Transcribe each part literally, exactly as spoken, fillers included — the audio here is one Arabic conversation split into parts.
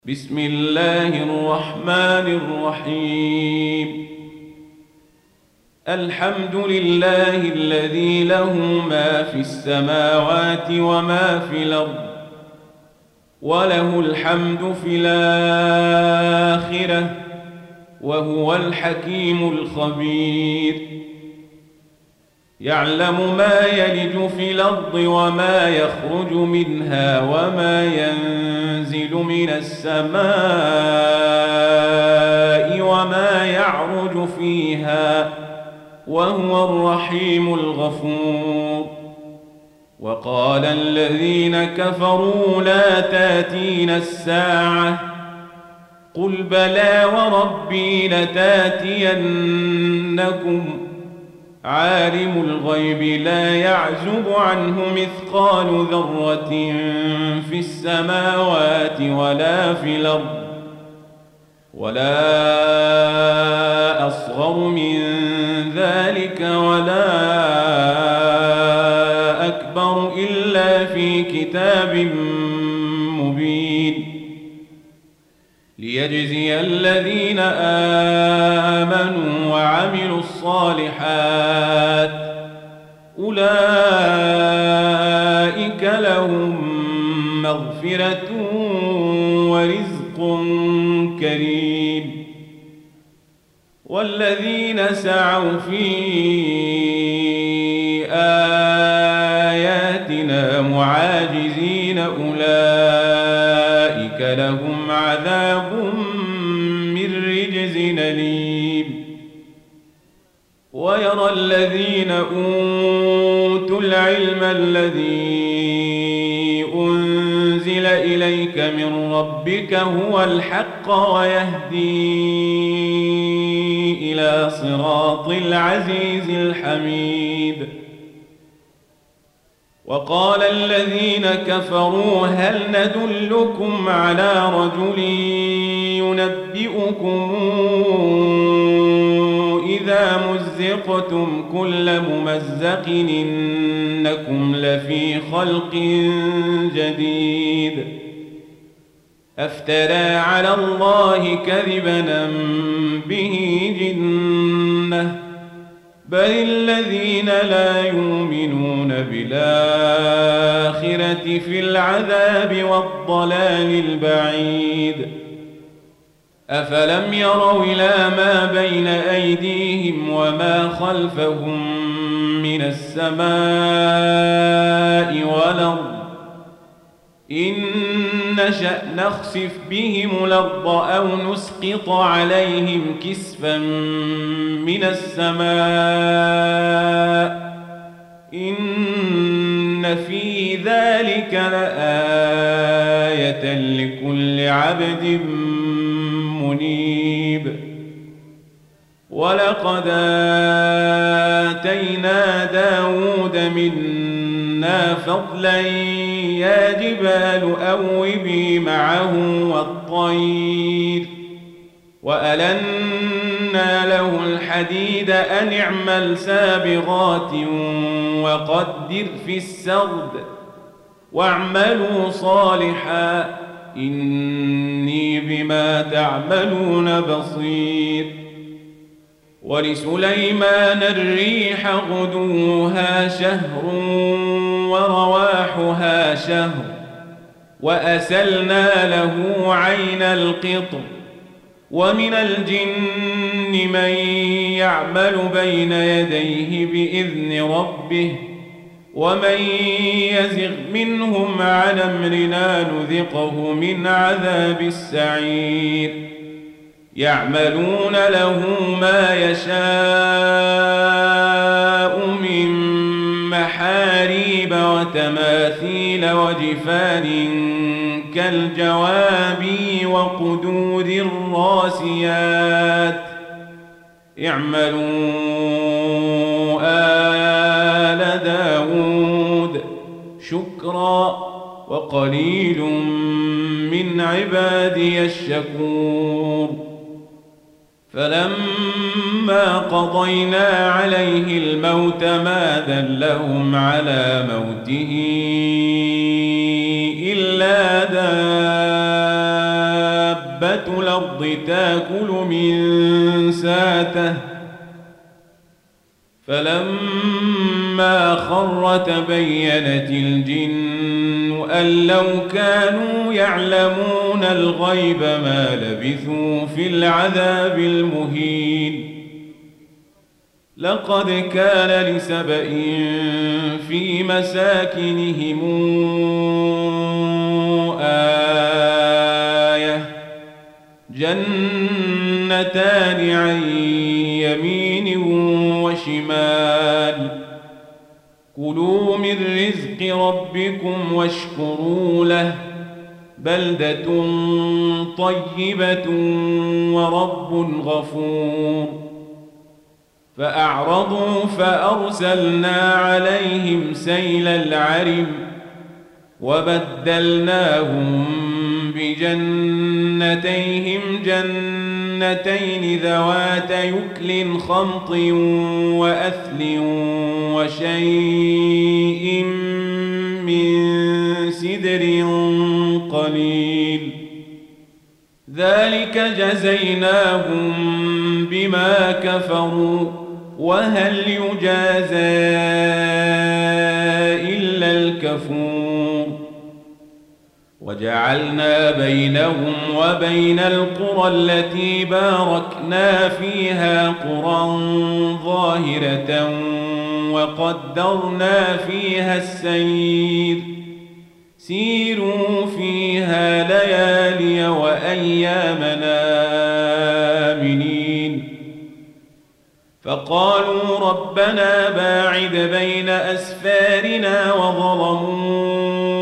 بسم الله الرحمن الرحيم. الحمد لله الذي له ما في السماوات وما في الأرض وله الحمد في الآخرة وهو الحكيم الخبير. يعلم ما يلج في الأرض وما يخرج منها وما ينزل من السماء وما يعرج فيها وهو الرحيم الغفور. وقال الذين كفروا لا تاتينا الساعة قل بلى وربي لتاتينكم عالم الغيب لا يعزب عنه مثقال ذرة في السماوات ولا في الأرض ولا أصغر من ذلك ولا أكبر إلا في كتاب مبين ليجزي الذين آمنوا وعملوا الصالحات أولئك لهم مغفرة ورزق كريم. والذين سعوا في آياتنا معاجزين أولئك لهم عذاب من رجز أليم. ويرى الذين أوتوا العلم الذي أنزل إليك من ربك هو الحق ويهدي إلى صراط العزيز الحميد. وقال الذين كفروا هل ندلكم على رجل ينبئكم إذا مزقتم كل ممزق إنكم لفي خلق جديد أفترى على الله كذبا به جنة بل الذين لا يؤمنون بالآخرة في العذاب والضلال البعيد. أفلم يروا إلى ما بين أيديهم وما خلفهم من السماء والأرض إن نشأ نخسف بهم الأرض أو نسقط عليهم كسفا من السماء إن في ذلك لآية لكل عبد منيب. ولقد آتينا داود منا فضلا يا جبال أوبي معه والطير وألنا له الحديد أن اعمل سابغات وقدر في السرد واعملوا صالحا إني بما تعملون بصير. ولسليمان الريح غدوها شهر ورواحها شهر وأسلنا له عين القطر ومن الجن من يعمل بين يديه بإذن ربه ومن يزغ منهم عن أمرنا نذقه من عذاب السعير. يعملون له ما يشاء من محاريب وتماثيل وجفان كالجواب وقدور الراسيات اعملوا آل داود شكرا وقليل من عبادي الشكور. فلما قضينا عليه الموت ما دلهم على موته إلا دابة الأرض تأكل من ساته فلما خر تبينت الجن أن لو كانوا يعلمون الغيب ما لبثوا في العذاب المهين لقد كان لسبإ في مساكنهم آية جنتان عن يمين وشمال كلوا من رزق ربكم واشكروا له بلدة طيبة ورب غفور فأعرضوا فأرسلنا عليهم سيل العرم وبدلناهم بجنتيهم جنتين ذوات يكل خمط وأثل وشيء من سدر قليل ذلك جزيناهم بما كفروا وهل يجازى إلا الكفور وجعلنا بينهم وبين القرى التي باركنا فيها قرى ظاهرة وقدرنا فيها السير سيروا فيها ليالي وأيامنا آمنين فقالوا ربنا باعد بين أسفارنا وظلموا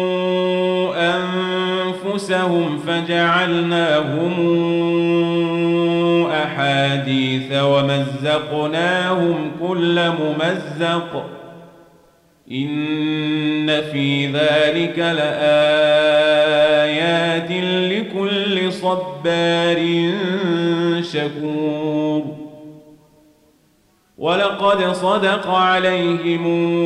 أنفسهم فجعلناهم أحاديث ومزقناهم كل ممزق إن في ذلك لآيات لكل صبار شكور ولقد صدق عليهم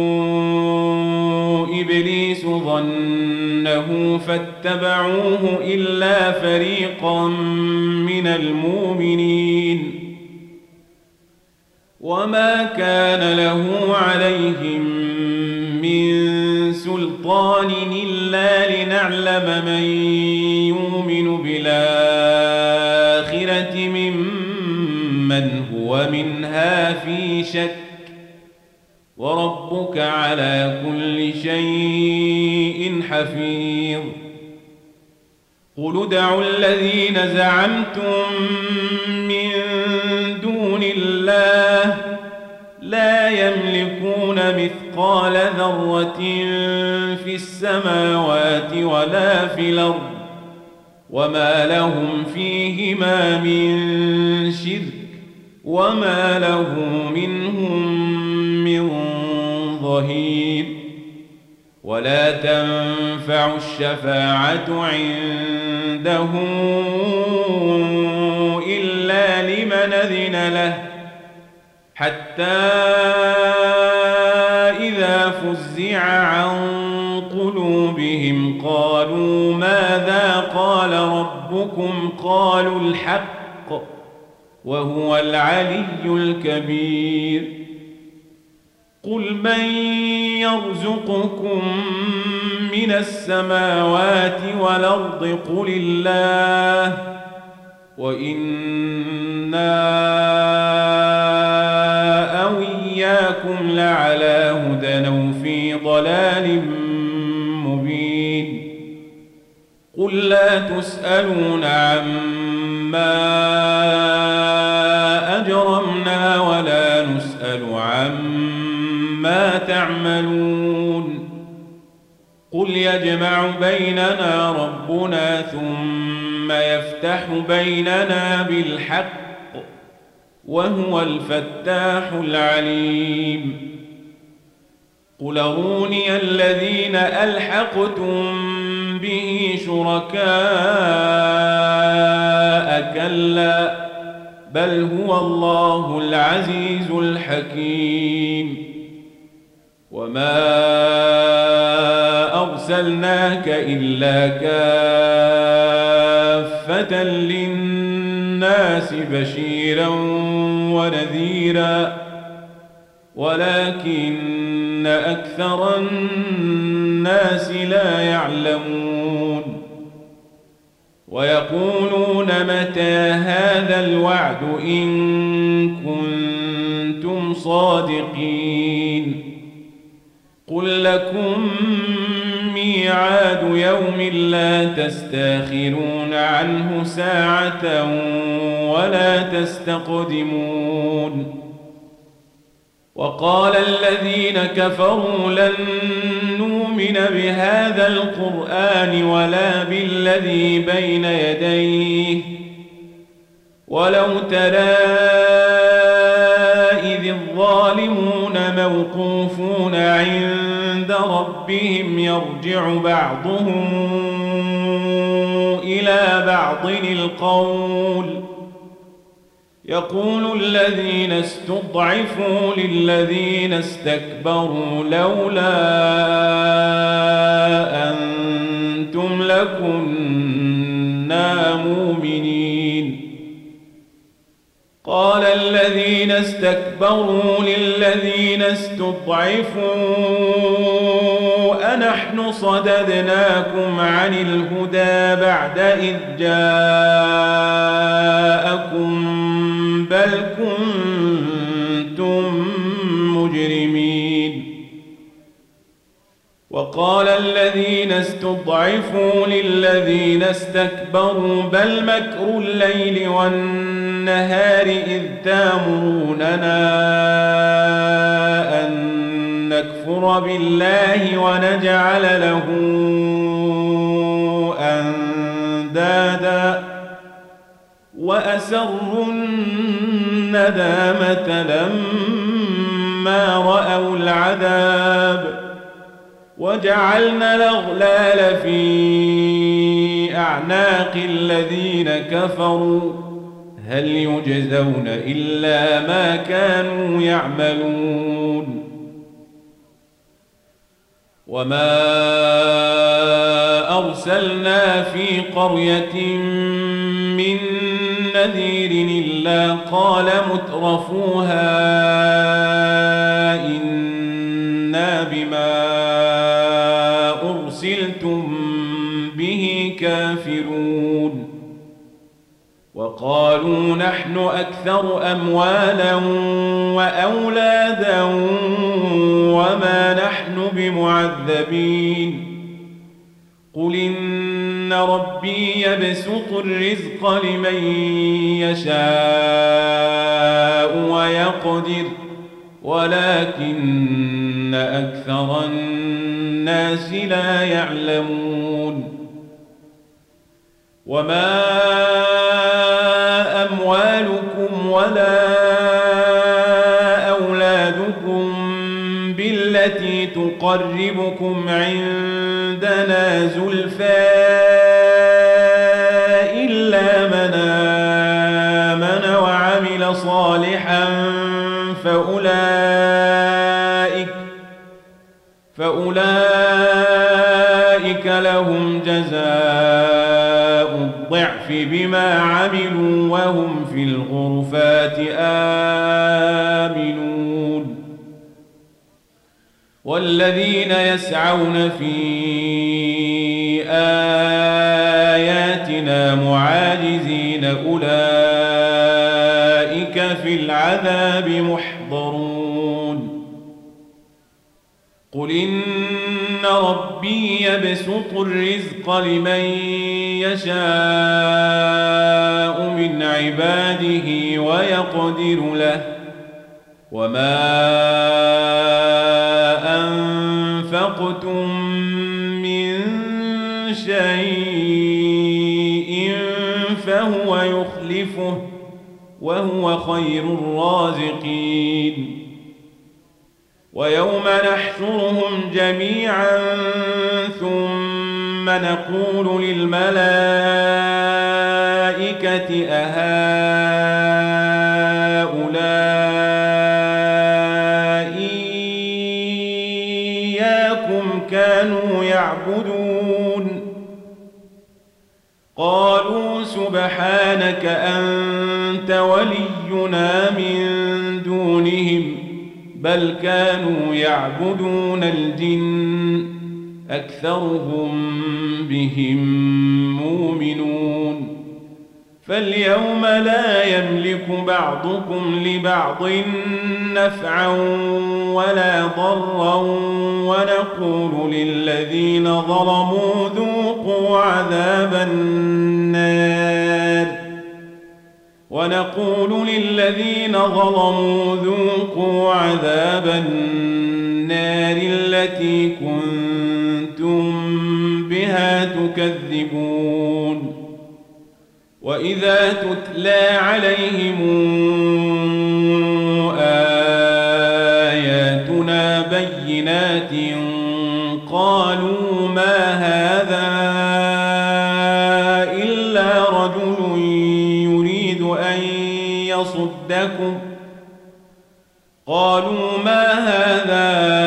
إبليس ظنه فاتبعوه إلا فريقا من المؤمنين وما كان له عليهم من سلطان إلا لنعلم من يؤمن بالآخرة ممن هو منها في شك وربك على كل شيء حفيظ قل ادعوا الذين زعمتم من دون الله لا يملكون مثقال ذرة في السماوات ولا في الأرض وما لهم فيهما من شرك وما له منهم من ظهير ولا تنفع الشفاعة عنده إلا لمن أذن له حتى إذا فزع عن قلوبهم قالوا ماذا قال ربكم قالوا الحق وهو العلي الكبير قل من يرزقكم من السماوات والأرض قل الله وإنا أو إياكم لعلى هدى أو في ضلال مبين قل لا تسألون عما أجرمنا ولا نسأل عما تعملون قل يجمع بيننا ربنا ثم يفتح بيننا بالحق وهو الفتاح العليم قل أروني الذين ألحقتم به شركاء كلا بل هو الله العزيز الحكيم وما أرسلناك إلا كافة كافة للناس بشيرا ونذيرا ولكن أكثر الناس لا يعلمون ويقولون متى هذا الوعد إن كنتم صادقين قل لكم ميعاد يوم لا تستاخرون عنه ساعة ولا تستقدمون وقال الذين كفروا لن نؤمن بهذا القرآن ولا بالذي بين يديه ولو ترى إذ الظالمون موقوفون عند ربهم يرجع بعضهم إلى بعض القول يقول الذين استضعفوا للذين استكبروا لولا أنتم لكنا مؤمنين قال الذين استكبروا للذين استضعفوا أنحن صددناكم عن الهدى بعد إذ جاءكم بل كنتم مجرمين وقال الذين استضعفوا للذين استكبروا بل مكر الليل والنهار إذ تامروننا أن نكفر بالله ونجعل له أندادا وأسروا الندامة لما رأوا العذاب وجعلنا الأغلال في أعناق الذين كفروا هل يجزون إلا ما كانوا يعملون وما أرسلنا في قرية من نذير إلا قال مترفوها إنا بما أرسلتم به كافرون وقالوا نحن أكثر أموالا وأولادا وما نحن بمعذبين قل إن ربي يبسط الرزق لمن يشاء ويقدر ولكن أكثر الناس لا يعلمون وما أموالكم ولا أولادكم بالتي تقربكم عندنا زلفى إلا من آمن وعمل صالحا فأولئك فأولئك لهم جزاء الضعف بما عملوا وهم في الغرفات آمنون والذين يسعون في آياتنا معاجزين أولئك في العذاب محضرون قل إن ربي يبسط الرزق لمن يشاء من عباده ويقدر له وما أنفقتم من شيء فهو يخلفه وهو خير الرازقين ويوم نحشرهم جميعا ثم نقول للملائكة أهؤلاء إياكم كانوا يعبدون قالوا سبحانك أنت ولينا من دونهم بل كانوا يعبدون الجن أكثرهم بهم مؤمنون فاليوم لا يملك بعضكم لبعض نفعا ولا ضرا ونقول للذين ظلموا ذوقوا عذاب النار ونقول للذين ظلموا ذوقوا عذاب النار التي كنتم بها تكذبون وإذا تتلى عليهم آياتنا بينات قالوا ما هذا إلا رجل يريد أن يصدكم قالوا ما هذا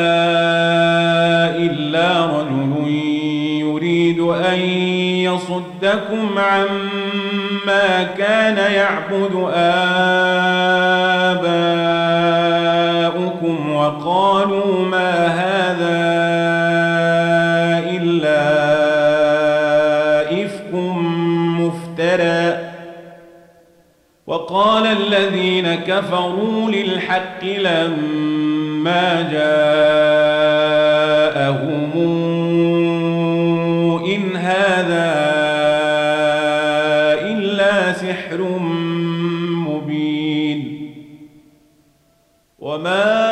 إلا رجل يريد أن يصدكم عما كان يعبد آباؤكم وقالوا ما هذا إلا إفك مفترى وقال الذين كفروا للحق لما جاءهم إن هذا إلا سحر مبين وما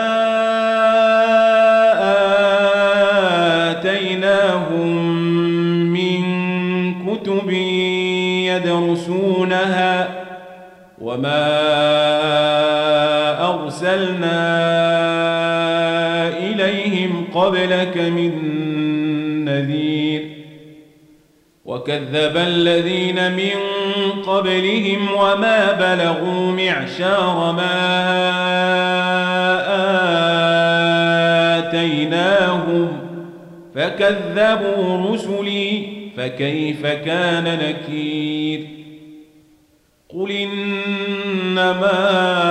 آتيناهم من كتب يدرسونها وما أرسلنا إليهم قبلك من نذير وكذب الذين من قبلهم وما بلغوا معشار ما آتيناهم فكذبوا رسلي فكيف كان نكير قل إنما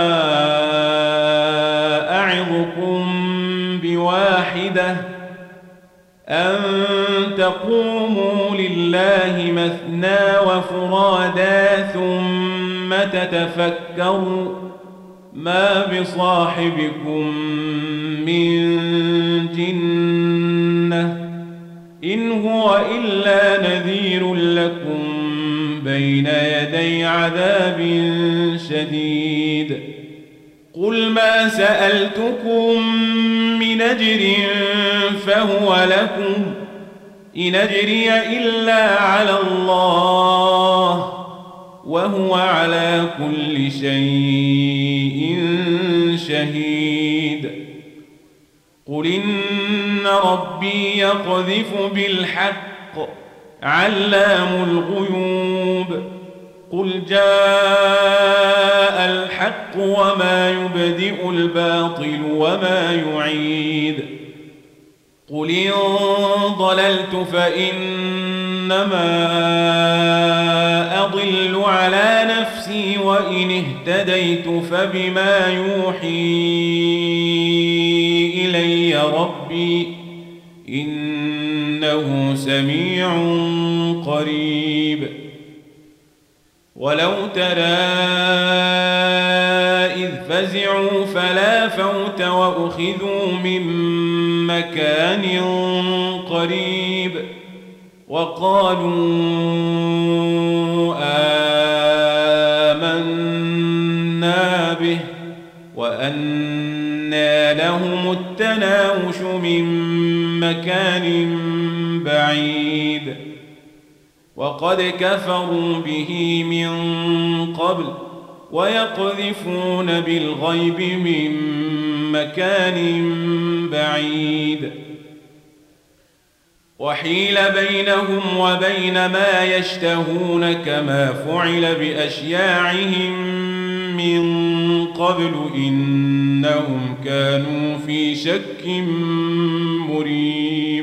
أعظكم بواحدة أن تقوموا لله مثنى وفرادا ثم تتفكروا ما بصاحبكم من جنة إن هو إلا نذير لكم بين يدي عذاب شديد قل ما سألتكم من أجر فهو لكم إن أجري إلا على الله وهو على كل شيء شهيد قل إن ربي يقذف بالحق علام الغيوب قل جاء الحق وما يبدئ الباطل وما يعيد قل إن ضللت فإنما أضل على نفسي وإن اهتديت فبما يوحي إلي ربي إنه سميع قريب ولو ترى إذ فزعوا فلا فوت وأخذوا من مكان قريب وقالوا آمنا به وأنى لهم التناوش من مكان بعيد وقد كفروا به من قبل ويقذفون بالغيب من مكان بعيد وحيل بينهم وبين ما يشتهون كما فعل بأشياعهم من قبل إنهم كانوا في شك مريب